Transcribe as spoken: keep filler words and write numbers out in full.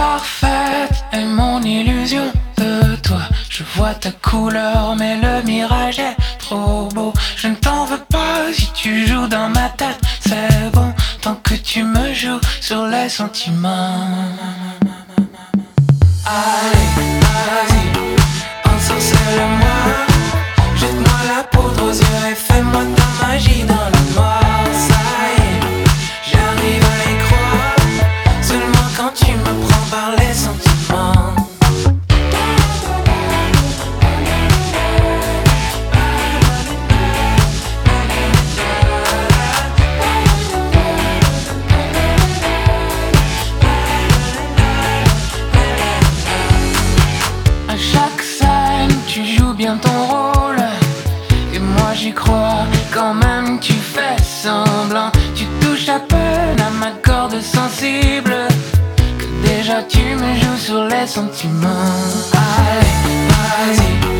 parfaite est mon illusion de toi. Je vois ta couleur mais le mirage est trop beau. Je ne t'en veux pas si tu joues dans ma tête. C'est bon tant que tu me joues sur les sentiments. Allez, vas-y, ensorcelle-moi. Jette-moi la poudre aux yeux et fais-moi ta magie dans le noir. Ça y est, j'arrive à y croire. Seulement quand tu me prends par les sentiments. À chaque scène, tu joues bien ton rôle. Et moi j'y crois, quand même tu fais semblant. Tu touches à peine à ma corde sensible. Que déjà tu me joues sur les sentiments. Allez, vas-y.